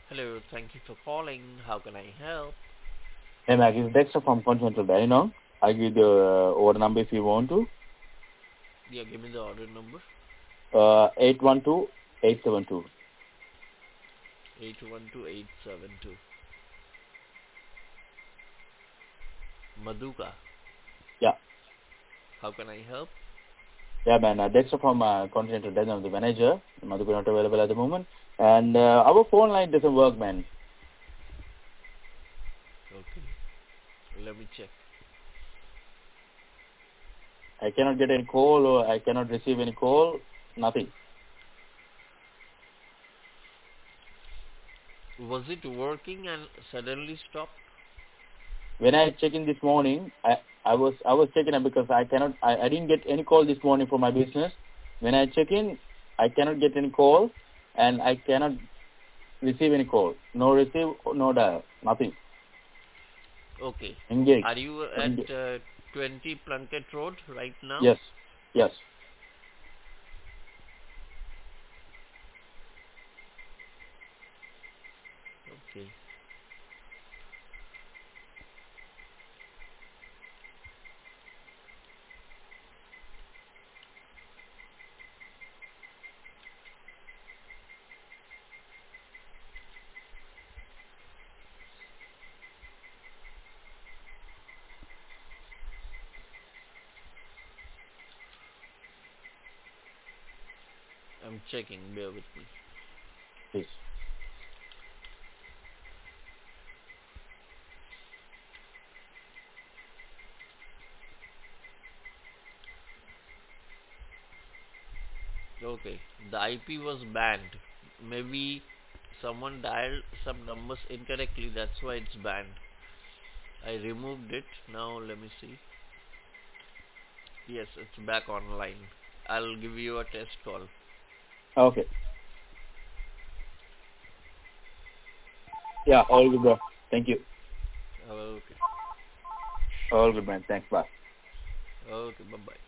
Hello, thank you for calling. How can I help? Hey, Maggie, it's Dexter from Continental Dining. I give the order number if you want to. Yeah, give me the order number. 812-872. 812872. Maduka. Yeah. How can I help? Yeah, man. Dexter from Continental Dining. I'm the manager. Madhukar not available at the moment. And our phone line doesn't work, man. Okay, let me check. I cannot get any call or I cannot receive any call. Nothing. Was it working and suddenly stopped? When I check in this morning, I was checking it because I didn't get any call this morning for my business. When I check in, I cannot get any call and I cannot receive any call. No receive, no dial, nothing. Okay. Engage. Are you at 20 Plunkett Road right now? Yes, yes. Okay. I'm checking. Bear with me. Please. Okay. The IP was banned. Maybe someone dialed some numbers incorrectly. That's why it's banned. I removed it. Now let me see. Yes, it's back online. I'll give you a test call. Okay. Yeah, all good, bro. Thank you. Okay. All good, man. Thanks. Bye. Okay, bye bye.